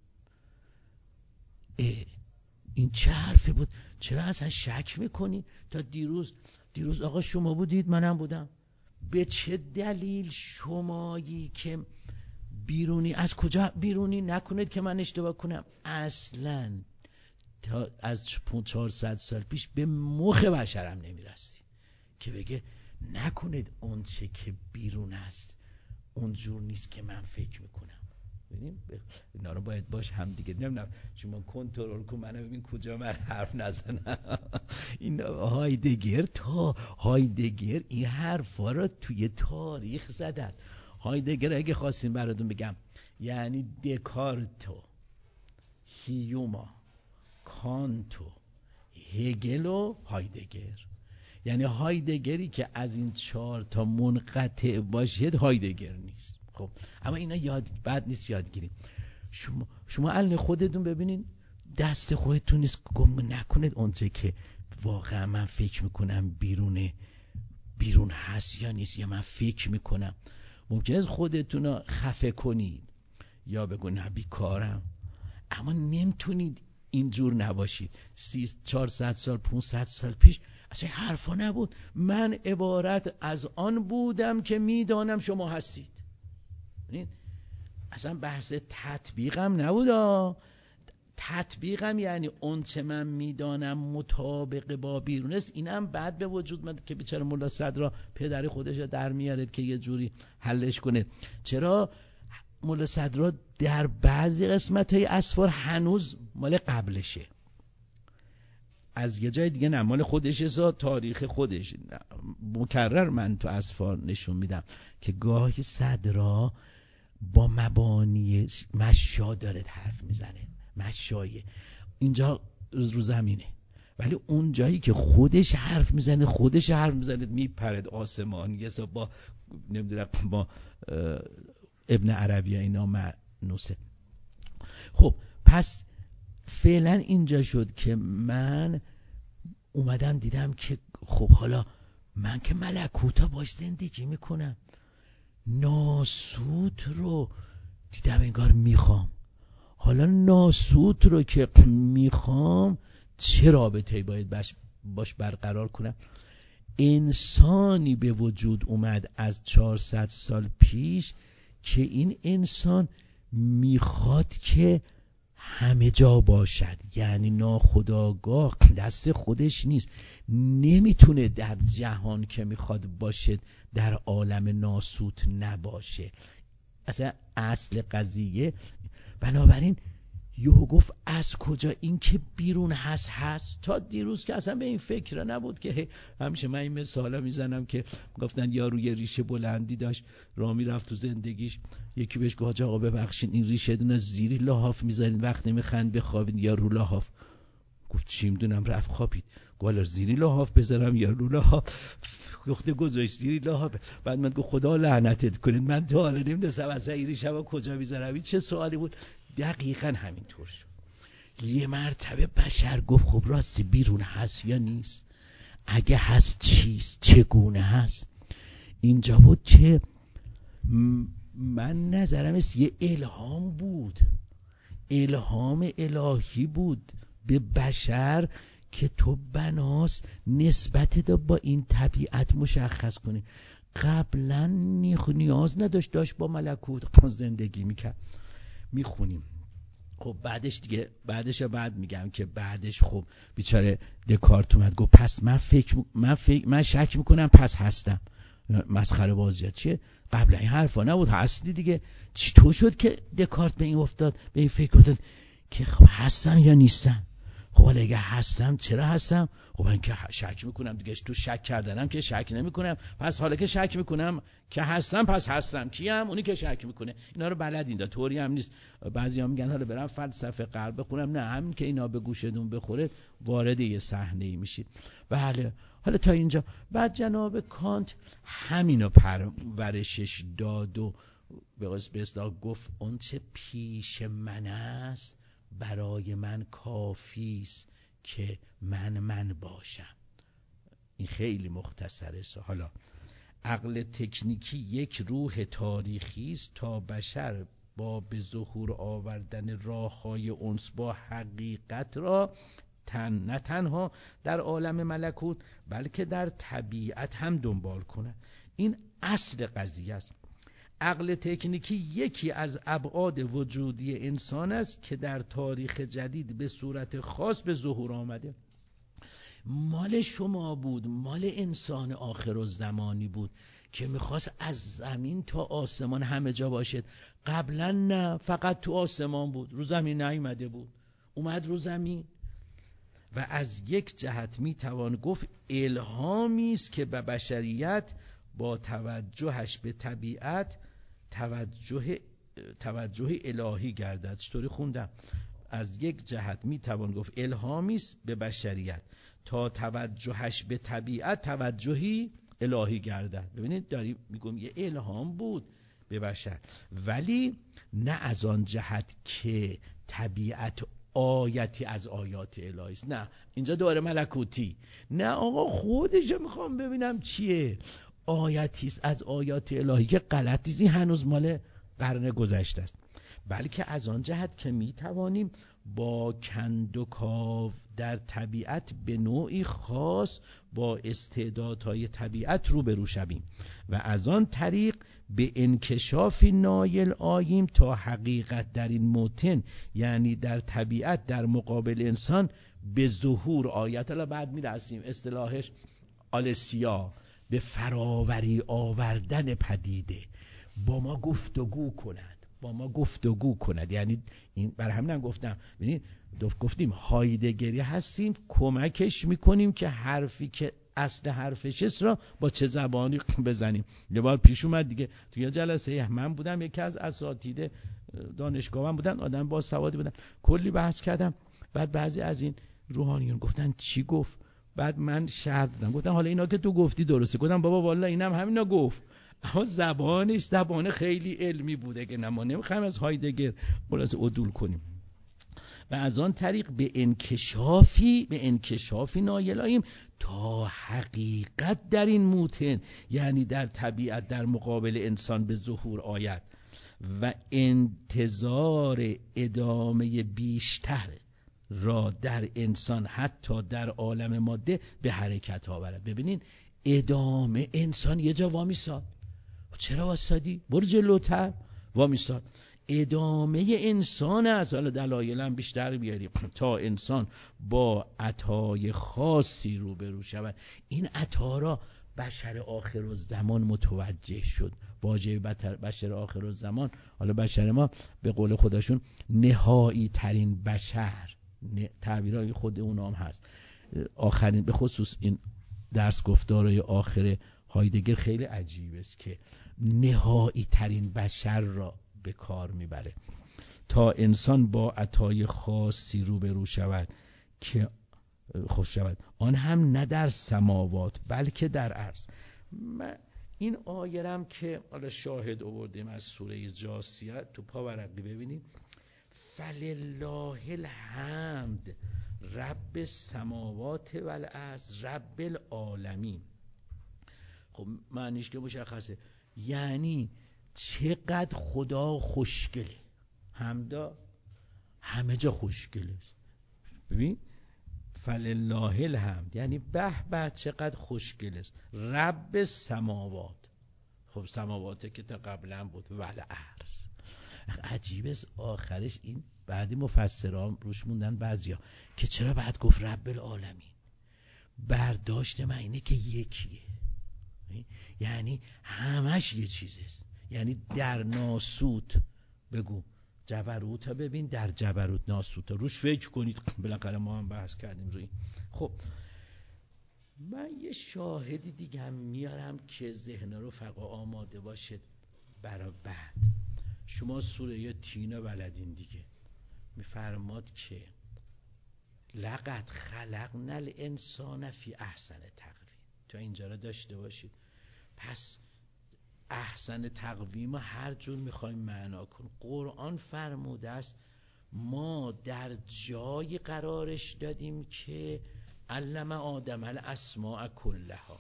این چه حرفی بود؟ چرا اصلا شک میکنی؟ تا دیروز آقا شما بودید منم بودم. به چه دلیل شمایی که بیرونی، از کجا بیرونی نکنید که من اشتباه کنم؟ اصلا تا از 400 سال پیش به مخ بشرم نمیرسی که بگه نکنید اون چه که بیرون است اونجور نیست که من فکر میکنم. ببینیم اینا رو باید باش هم دیگه نمیدونم شما کنترل کن منو ببین کجا من حرف نزنم. این هایدگر این حرفا رو توی تاریخ زدن. هایدگر اگه خواستیم براتون بگم یعنی دکارتو، هیوما، کانتو، هگل و هایدگر. یعنی هایدگری که از این 4 تا منقطع باشید هایدگر نیست. خب اما اینا بد نیست یادگیریم. شما الان خودتون ببینین دست خودتون نیست، گم نکنید اونچه که واقعا من فکر میکنم بیرون هست یا نیست، یا من فکر میکنم. ممکنه از خودتون رو خفه کنید یا بگو نه بیکارم، اما نمیتونید اینجور نباشید. 400 سال 500 سال پیش اصلا حرفا نبود. من عبارت از آن بودم که میدانم شما هستید. اصلا بحث تطبیقم نبود. تطبیقم یعنی اون چه من میدانم مطابق با بیرون است. اینم بعد به وجود من که بیچاره ملا صدرا پدر خودش در میارد که یه جوری حلش کنه. چرا ملا صدرا در بعضی قسمت‌های اسفار هنوز مال قبلشه، از یه جای دیگه نه مال خودشه، تاریخ خودش. مکرر من تو اسفار نشون میدم که گاهی صدرا با مبانی مشا داره حرف میزنه، مشایه اینجا رو زمینه، ولی اون جایی که خودش حرف میزنه میپرد آسمان. یه سا با نمیدونم با ابن عربی اینا معنوسه. خب پس فعلا اینجا شد که من اومدم دیدم که خب حالا من که ملکوتا باش زندگی میکنم، ناسوت رو دیدم انگار میخوام. حالا ناسوت رو که میخوام چه رابطه‌ای باید باش برقرار کنم؟ انسانی به وجود اومد از 400 سال پیش که این انسان میخواد که همه جا باشد، یعنی ناخودآگاه دست خودش نیست، نمیتونه در جهان که میخواد باشه در عالم ناسوت نباشه. اصلا اصل قضیه. بنابراین یهو گفت از کجا این که بیرون هست. تا دیروز که اصلا به این فکر نبود که همیشه من این مثالا میزنم که گفتن یارو یه ریشه بلندی داشت راه میرفت تو زندگیش، یکی بهش گفت آقا ببخشید این ریشه دونه زیری لحاف میذارین وقتی میخواین بخوابین یا رو لحاف؟ گفت چی میدونم، رفت خوابید. گفت زیری لحاف بذارم یا رو لحاف؟ گفته گذاشت زیری لحاف. بعد من گفت خدا لعنتت کنید، من تا حالا نمیدونستم اصلا این ریشه رو کجا میذارم. این چه سوالی بود؟ دقیقاً همینطور شد. یه مرتبه بشر گفت خب راستی بیرون هست یا نیست؟ اگه هست چیست؟ چگونه هست؟ اینجا بود که من نظرم است یه الهام بود، الهام الهی بود به بشر که تو بناس نسبت با این طبیعت مشخص کنی. قبلا نیاز نداشت، داشت با ملکوت زندگی میکرد. میخونیم خب بعدش بعد میگم که بعدش خب بیچاره دکارت اومد گفت پس من شک میکنم پس هستم. مسخره بازیات چیه؟ قبلا این حرفا نبود، هستی دیگه. چطور شد که دکارت به این افتاد، به این فکر افتاد که خب هستم یا نیستم؟ خب اگه هستم چرا هستم؟ خب من که شک میکنم دیگه، تو شک کردنم که شک نمیکنم، پس حالا که شک میکنم که هستم پس هستم. کیم؟ اونی که شک میکنه. اینا رو بلدین دا، طوری هم نیست. بعضیا میگن حالا برام فلسفه غرب بخونم، نه، همین که اینا به گوشتون بخوره وارد یه صحنه‌ای میشید. بله حالا تا اینجا. بعد جناب کانت همینو پرورشش داد و به اصطلاح گفت اون چه پیش من است برای من کافیست که من باشم. این خیلی مختصره. حالا عقل تکنیکی یک روح تاریخی است تا بشر با به ظهور آوردن راه‌های انس با حقیقت را نه تنها در عالم ملکوت بلکه در طبیعت هم دنبال کنه. این اصل قضیه است. عقل تکنیکی یکی از ابعاد وجودی انسان است که در تاریخ جدید به صورت خاص به ظهور آمده. مال شما بود، مال انسان آخرالزمانی بود که میخواست از زمین تا آسمان همه جا باشد. قبلا نه، فقط تو آسمان بود، رو زمین نیامده بود. اومد رو زمین و از یک جهت میتوان گفت الهامی است که به بشریت با توجهش به طبیعت توجه الهی گردد. چطوری خوندم؟ از یک جهت میتوان گفت الهامی است به بشریت تا توجهش به طبیعت توجهی الهی گردد. ببینید داریم میگم یه الهام بود به بشر، ولی نه از آن جهت که طبیعت آیتی از آیات الهی است. نه، اینجا دوباره ملکوتی. نه آقا خودش میخوام ببینم چیه. آیتی است از آیات الهی که غلطی است، هنوز مال قرن گذشته است. بلکه از آن جهت که میتوانیم با کند و کاو در طبیعت به نوعی خاص با استعدادهای طبیعت روبرو شویم و از آن طریق به انکشافی نایل آییم تا حقیقت در این موطن، یعنی در طبیعت در مقابل انسان، به ظهور آیت. حالا بعد میرسیم اصطلاحش آلسیا، به فراوری آوردن پدیده، با ما گفتگو کند. یعنی این برای همین هم گفتم، ببینید گفتیم هایدگری هستیم، کمکش میکنیم که حرفی که اصل حرفش است را با چه زبانی بزنیم. یه بار پیش اومد دیگه توی جلسه من بودم، یکی از اساتید دانشگاهم بودن، آدم با سوادی بودن، کلی بحث کردم. بعد بعضی از این روحانیون گفتن چی گفت؟ بعد من شرح دادم، گفتم حالا اینا که تو گفتی درسته. گفتم بابا والا اینم همینا گفت، اما زبانش زبان خیلی علمی بوده که ما نمیخوایم از هایدگر خلاص عدول کنیم. و از آن طریق به انکشافی نایل آییم تا حقیقت در این موطن، یعنی در طبیعت در مقابل انسان، به ظهور آید و انتظار ادامه بیشتر را در انسان حتی در عالم ماده به حرکت آورد. ببینید ادامه انسان یه جا وامیستاد. چرا واسادی؟ برو جلوتر. وامیستاد. ادامه انسان از حالا دلایلم بیشتر بیاریم تا انسان با عطای خاصی روبرو شود. این عطا را بشر آخرالزمان متوجه شد. واژه بشر آخرالزمان، حالا بشر ما به قول خودشون نهایی ترین بشر، تعبیرهای خود اونا هم هست. آخرین، به خصوص این درس گفتارهای آخر هایدگر خیلی عجیب است که نهایی ترین بشر را به کار میبره تا انسان با عطای خاصی روبرو شود که خوش شود، آن هم نه در سماوات بلکه در ارض. این آیرم که حالا شاهد آوردیم از سوره جاثیه، تو پاورقی ببینیم فلله الحمد رب السماوات والارض رب العالمین. خب معنیش که مشخصه، یعنی چقدر خدا خوشگله، حمدا همه جا خوشگله. ببین فلله الحمد یعنی به به چقدر خوشگل است. رب السماوات، خب سماواته که تا قبلا بود، والارض. عجیب است آخرش این، بعدی مفسران روش موندن بعضیا که چرا بعد گفت رب العالمین. برداشت من اینه که یکیه، یعنی همش یه چیزست. یعنی در ناسوت بگو جبروت، ببین در جبروت ناسوت، روش فکر کنید. بالاخره ما هم بحث کردیم روی. خب من یه شاهدی دیگه هم میارم که ذهن رو فقط آماده باشه برای بعد. شما سوره تین بلدین دیگه، میفرماد که لقد خلقنا الانسان فی احسن تقویم. تا اینجا رو داشته باشید. پس احسن تقویم هر جور میخوایم معنا کن. قرآن فرموده است ما در جای قرارش دادیم که علم آدم الاسماء کلها.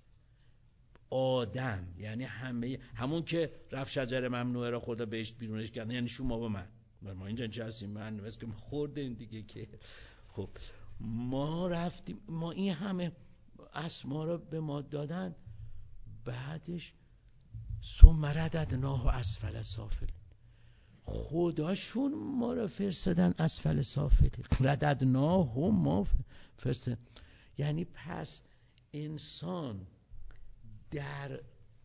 آدم یعنی همون که رفت شجر ممنوعه را خدا بهش بیرونش کرد، یعنی شما با من ما اینجا چه هستیم؟ من مثل که خوردیم دیگه که. خب ما رفتیم، ما این همه اسما را به ما دادن، بعدش ثم رددناه اسفل سافل. خداشون ما را فرستادن اسفل سافل، رددناه ما فرستادن. یعنی پس انسان در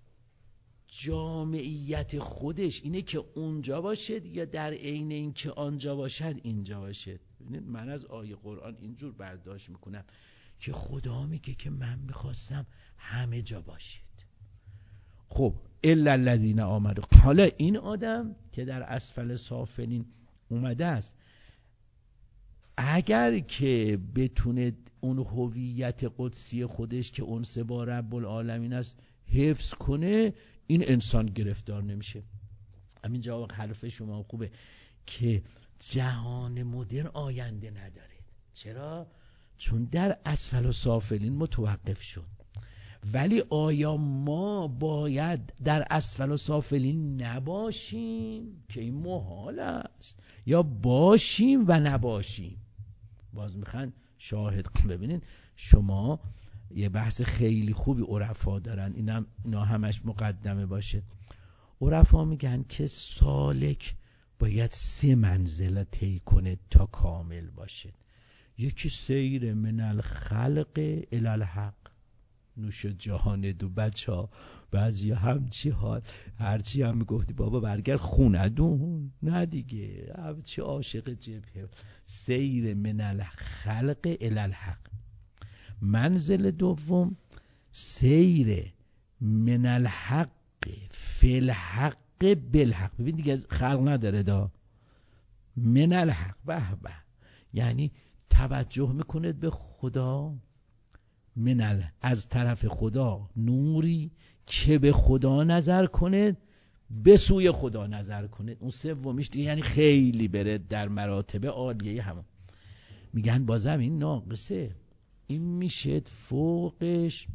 جامعیت خودش اینه که اونجا باشد یا در عین این که آنجا باشد اینجا باشد. من از آیه قرآن اینجور برداشت میکنم که خدا میگه که من میخواستم همه جا باشید. خب الا الذین آمنوا. حالا این آدم که در اسفل سافلین اومده است، اگر که بتونه اون هویت قدسی خودش که انس با رب العالمین است حفظ کنه، این انسان گرفتار نمیشه. همین جواب حرف شما خوبه که جهان مدرن آینده نداره. چرا؟ چون در اسفل سافلین متوقف شد. ولی آیا ما باید در اسفل سافلین نباشیم که این محال است، یا باشیم و نباشیم؟ باز میخوان شاهد. ببینید شما یه بحث خیلی خوبی عرفا دارن، اینا همش مقدمه باشه. عرفا میگن که سالک باید 3 منزله طی کنه تا کامل باشه. یکی سیر من الخلق الی الحق، نوش جهان دو بچه ها. بعضی همچی حال، هرچی هم میگفتی بابا برگرد خونه دون، نه دیگه همچی عاشق جبهه. سیر من الخلق الی الحق. منزل دوم سیر من الحق فی الحق بالحق. ببین دیگه خلق نداره دا، من الحق به به، یعنی توجه میکنه به خدا، از طرف خدا نوری که به خدا نظر کنه، به سوی خدا نظر کنه. اون سومیش دیگه یعنی خیلی بره در مراتب عالیه. همون میگن بازم این ناقصه، این میشه فوقش.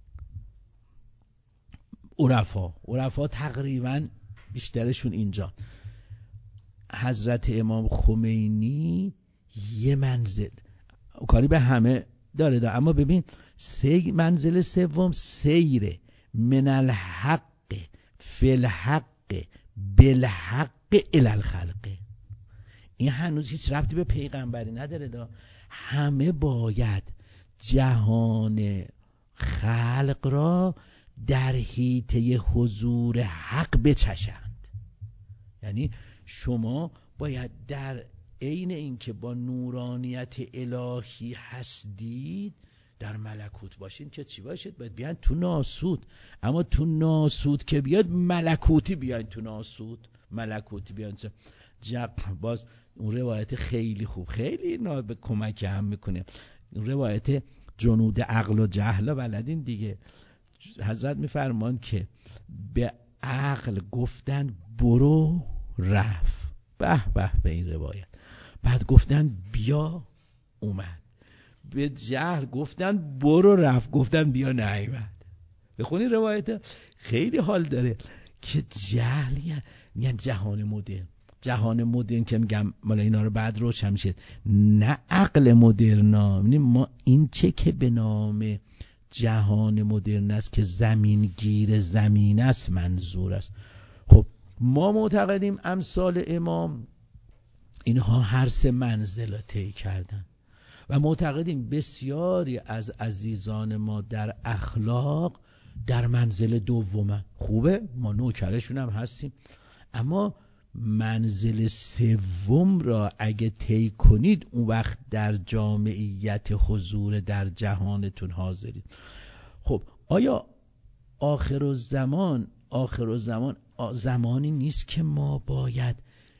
عرفا تقریبا بیشترشون اینجا. حضرت امام خمینی یه منزل کاری به همه داره اما ببین منزل سوم سیر من الحق فی الحق بالحق الی الخلق. این هنوز هیچ ربطی به پیغمبری نداره دا. همه باید جهان خلق را در حیطه حضور حق بچشند. یعنی شما باید در عین اینکه با نورانیت الهی هستید در ملکوت باشین که چی باشید؟ باید بیان تو ناسود. اما تو ناسود که بیاد ملکوتی بیان تو ناسود، ملکوتی بیان تو باز اون روایت خیلی خوب، خیلی اینا به کمک هم میکنه. اون روایت جنود عقل و جهل بلدین دیگه. حضرت میفرمان که به عقل گفتن برو رفت، به به به این روایت. بعد گفتن بیا اومد. به جهل گفتن برو رفت، گفتن بیا نیامد. بخونی روایت خیلی حال داره که جهل یعنی جهان مدرن که میگم مالا اینا رو بعد روشن میشه، نه عقل مدرنا. ما این چه که به نام جهان مدرن است که زمینگیر زمین است منظور است. خب ما معتقدیم امثال امام اینها هر سه منزل طی کردن و معتقدیم بسیاری از عزیزان ما در اخلاق در منزل دومه. خوبه، ما نوکرشون هم هستیم، اما منزل سوم را اگه طی کنید اون وقت در جامعیت حضور در جهانتون حاضرید. خب آیا آخر الزمان زمانی نیست که ما باید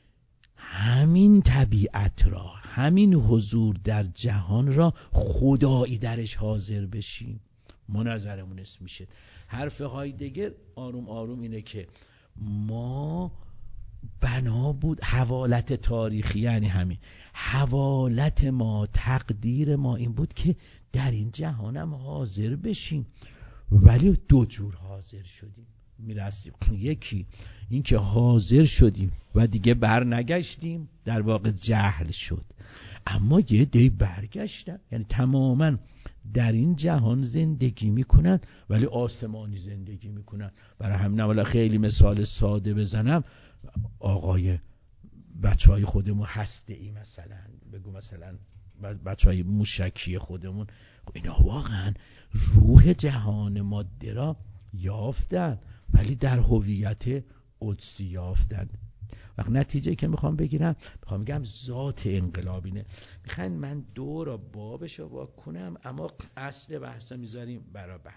همین طبیعت را، همین حضور در جهان را خدایی درش حاضر بشیم؟ ما نظرمون اسم میشه. حرف هایدگر آروم آروم اینه که ما بنا بود حوالت تاریخی، یعنی همین حوالت ما، تقدیر ما این بود که در این جهانم حاضر بشیم، ولی دو جور حاضر شدیم میرسیم. یکی این که حاضر شدیم و دیگه بر نگشتیم، در واقع جهل شد. اما یه دی برگشتن، یعنی تماما در این جهان زندگی میکنن ولی آسمانی زندگی میکنن. برای همین اولا خیلی مثال ساده بزنم، آقای بچهای خودمون هسته‌ای مثلا بگو، مثلا بچهای موشکی خودمون، اینا واقعا روح جهان ماده را یافتن ولی در هویت قدسی یافتن. وقت نتیجه که میخوام بگم ذات انقلابینه. میخواین من دو را بابشو واکنم، اما اصل بحثا میذاریم برابر.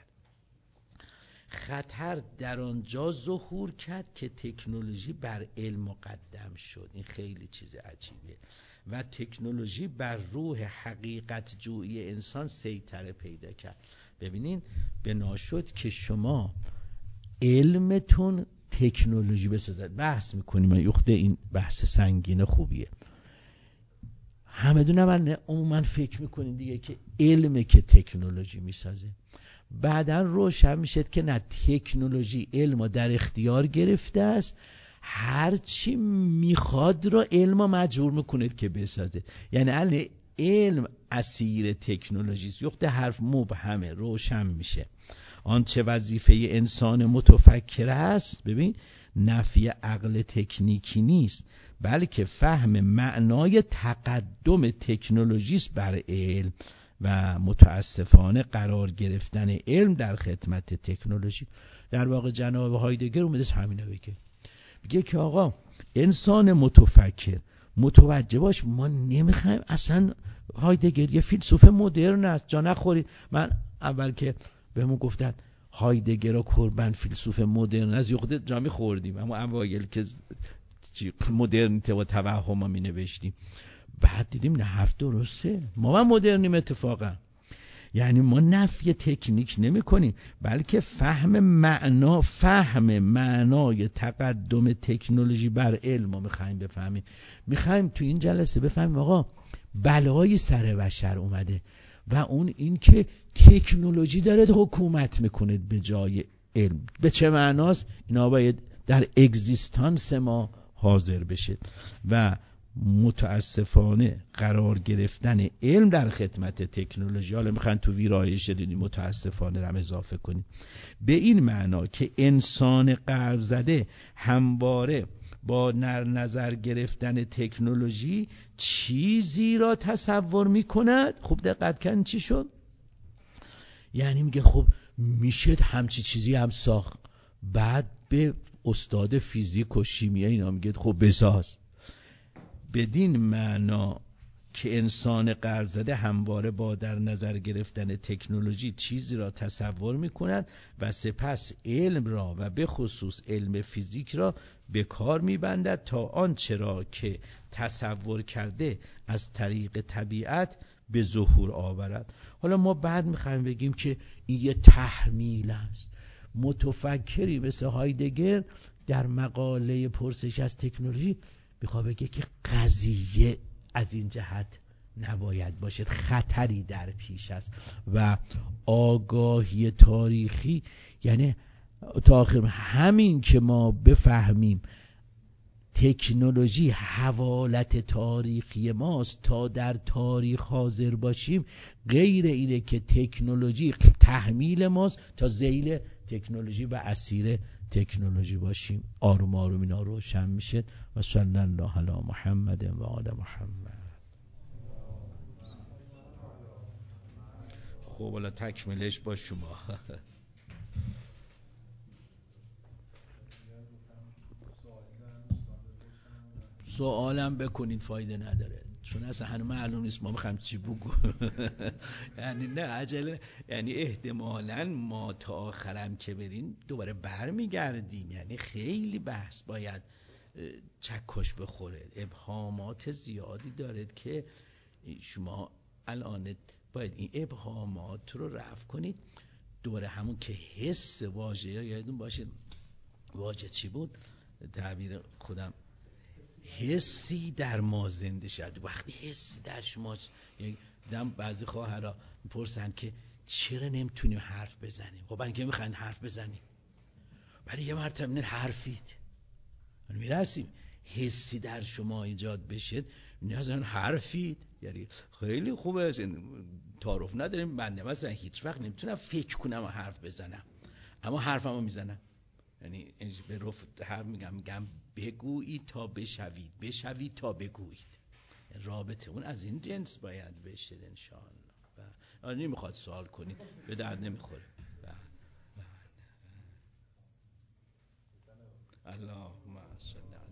خطر در آنجا ظهور کرد که تکنولوژی بر علم مقدم شد. این خیلی چیز عجیبه. و تکنولوژی بر روح حقیقت جویی انسان سیطره پیدا کرد. ببینین بنا شد که شما علمتون تکنولوژی بسازد. بحث میکنیم، یخته این بحث سنگین خوبیه. همه دونه من عموما فکر میکنین دیگه که علمه که تکنولوژی میسازه. بعدن روشن میشد که نه، تکنولوژی علم در اختیار گرفته است، هرچی میخواد رو علم مجبور میکنه که بسازه. یعنی علم اسیر تکنولوژی است. یخته حرف مبهمه، روشن میشه. آنچه وظیفه انسان متفکر است، ببین، نفی عقل تکنیکی نیست، بلکه فهم معنای تقدم تکنولوژی است بر علم و متاسفانه قرار گرفتن علم در خدمت تکنولوژی. در واقع جناب هایدگر اومده همینو بگه که آقا انسان متفکر متوجه باش، ما نمیخوایم اصلا. هایدگر یه فیلسوف مدرن است، جا نخورید. من اول که بهمون گفتن هایدگر و کوربن فیلسوف مدرن است، یخته جا میخوردیم، اما اوایل که مدرنیته و توهم می نوشتیم، بعد دیدیم نه، حرف درسته، ما مدرنیم اتفاقا. یعنی ما نفی تکنیک نمی کنیم، بلکه فهم معنای تقدم تکنولوژی بر علم رو میخوایم بفهمیم. میخوایم تو این جلسه بفهمیم آقا بلایی سر بشر اومده و اون این که تکنولوژی داره حکومت میکنه به جای علم. به چه معناست؟ اینا باید در اگزیستانس ما حاضر بشه و متاسفانه قرار گرفتن علم در خدمت تکنولوژی، حالا میخوان تو ویرایش دینی متاسفانه هم اضافه کنیم، به این معنا که انسان غرب زده همواره با نظر گرفتن تکنولوژی چیزی را تصور میکند. خوب دقت کن چی شد؟ یعنی میگه خب میشه همچی چیزی هم ساخت. بعد به استاد فیزیک و شیمیایی اینا میگه خب بساز. بدین معنا که انسان غرب زده همواره با در نظر گرفتن تکنولوژی چیزی را تصور میکنند و سپس علم را و به خصوص علم فیزیک را به کار میبندد تا آنچه را که تصور کرده از طریق طبیعت به ظهور آورد. حالا ما بعد میخوایم بگیم که این یه تحمیل است. متفکری مثل هایدگر در مقاله پرسش از تکنولوژی میخواد بگه که قضیه از این جهت نباید باشد، خطری در پیش است و آگاهی تاریخی یعنی تا آخر همین که ما بفهمیم تکنولوژی حوالت تاریخی ماست تا در تاریخ حاضر باشیم، غیر اینه که تکنولوژی تحمیل ماست تا ذیل تکنولوژی و اسیر تکنولوژی باشیم. آروم آروم اینا روشن میشه. و صلی الله علی محمد و آل محمد. خب حالا تکملش با شما. سوالم بکنید فایده نداره، چون اصلا هنوز معلوم نیست ما میخوایم چی بگو. یعنی نه عجله، یعنی احتمالاً ما تا آخرم که بریم دوباره برمیگردیم. یعنی خیلی بحث باید چکش بخوره، ابهامات زیادی دارد که شما الان باید این ابهامات رو رفع کنید. دوباره همون که حس واژه، یادتون باشه واژه چی بود؟ تعبیر خودم حسی در ما زنده شد. وقتی حسی در شما دیدم بعضی خواهرها میپرسن که چرا نمیتونیم حرف بزنیم؟ خب برای که میخواین حرف بزنیم، برای یه مرتبه حرفید میرسیم حسی در شما ایجاد بشه نیازن حرفید. یعنی خیلی خوبه، تعارف نداریم. من مثلا هیچ وقت نمیتونم فکر کنم و حرف بزنم، اما حرفمو میزنم. یعنی به رفت حرف میگم بگویید تا بشوید، بشوید تا بگویید. رابطه اون از این جنس باید بشه انشاءالله. و نمیخواد سوال کنید، به درد نمیخوره. اللهم صل